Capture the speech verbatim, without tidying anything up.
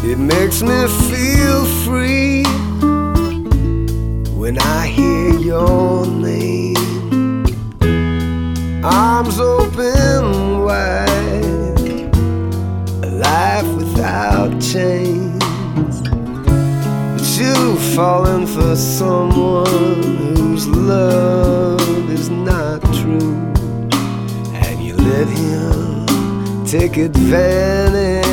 It makes me feel free when I hear your name. Arms open wide, a life without chains. But you've fallen for someone whose love is not true, and you let him take advantage.